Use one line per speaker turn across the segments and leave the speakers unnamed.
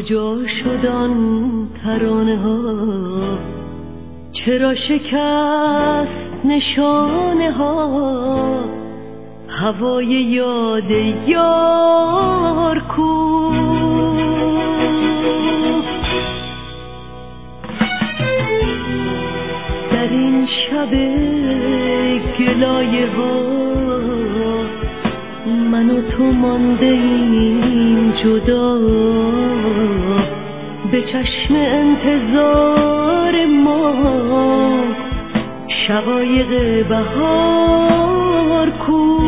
کجا شدن ترانه ها؟ چرا شکست نشانه ها؟ هوای یاد یار کو؟ در این شب گلایه ها من و تو مانده ایم جدا، به چشم انتظار ما شقایق بهار کو؟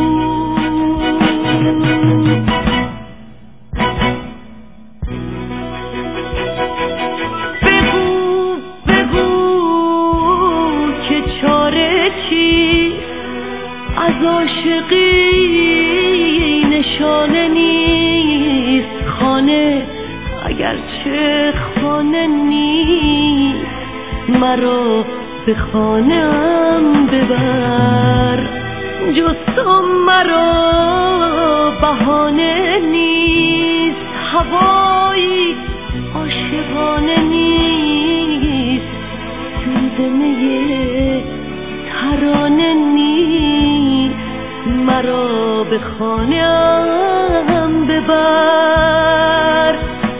بگو بگو که چاره چیست؟ از عاشقی نشانه نیست خانه، اگرچه خانه نیست مرا به خانه‌ام ببر. جز تو مرا بهانه نیست، هوایی عاشقانه نیست، زمزمه ترانه نیست مرا به خانه‌ام ببر.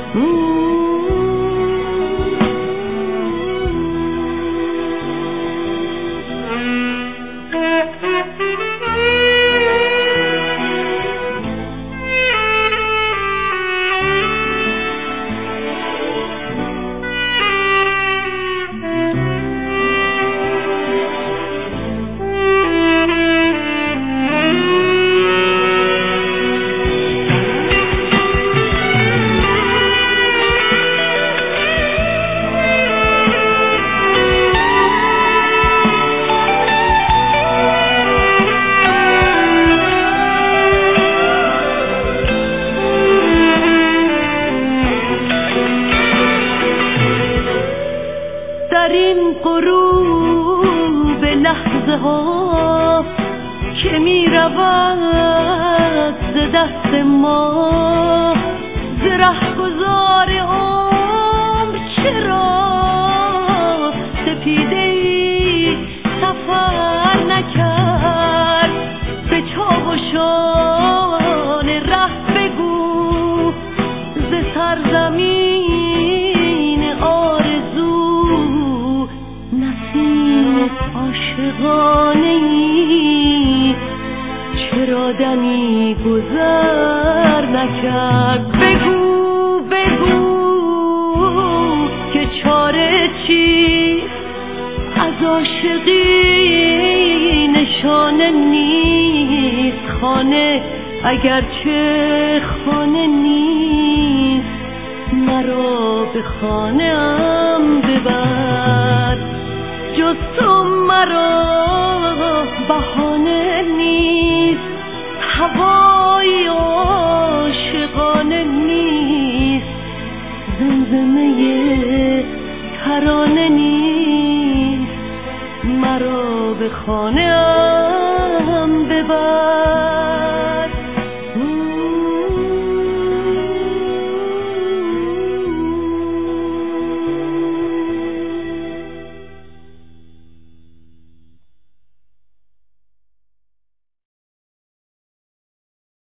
در این غروب لحظه ها که می رود ز دست ما، ز رهگذار عمر چرا سپیده ای سفر نکرد؟ به چاوشان ره بگو ز سرزمین آرزو نسیم عاشقانه‌ای چرا دمی گذر نکرد؟ بگو بگو که چاره چیست؟ از عاشقی نشانه نیست خانه، اگرچه خانه نیست مرا به خانه‌ام ببر. جز تو مرا بهانه نیست، هوای عاشقانه نیست، زمزمه ترانه نیست مرا به خانه‌ام ببر.